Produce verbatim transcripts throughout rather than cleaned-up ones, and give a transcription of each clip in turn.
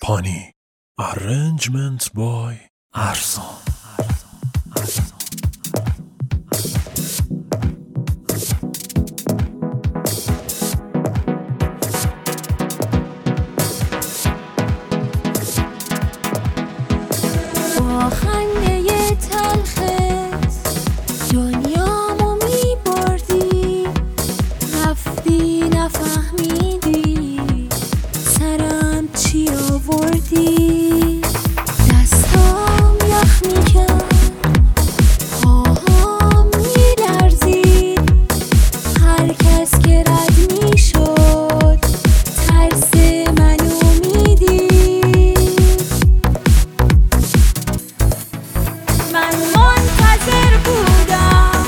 پانی. Arrangement by ارسان. با خنده تلخت دنیامو میبردی، رفتی نفهمیدی سرم چی آوردی. دستام یخ میکرد، پاهام میلرزید، هر کس که رد میشد ترس منو میدید. من منتظر بودم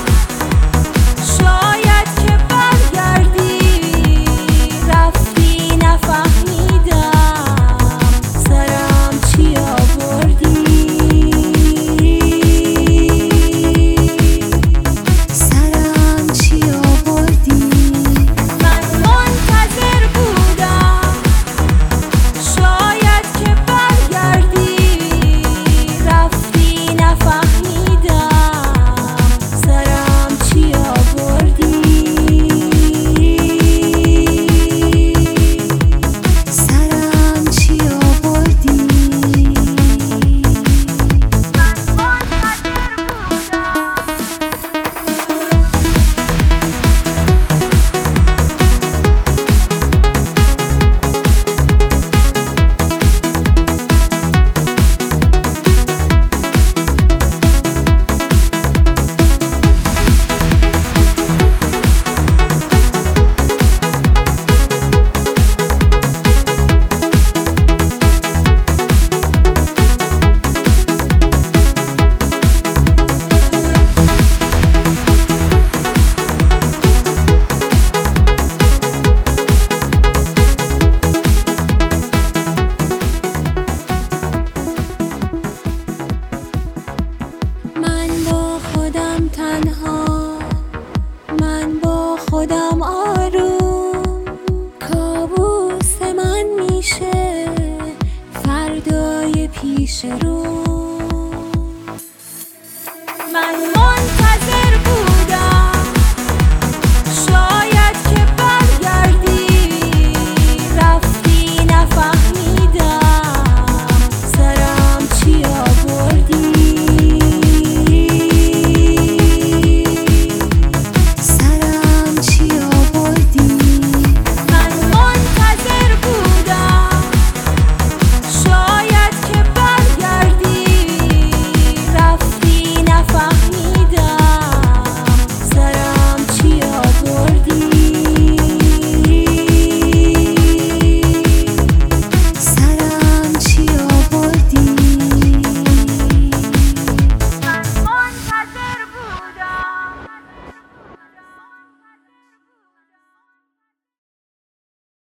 شاید که برگردی، رفتی نفهمیدم سرم چی آوردی. سرم چی آوردی. من منتظر بودم شاید که برگردی، رفتی نفهمیدم سرم چی آوردی. سرم چی آوردی. من من با خودم تنها، من با خودم آروم، کابوس من میشه فردای پیش رو.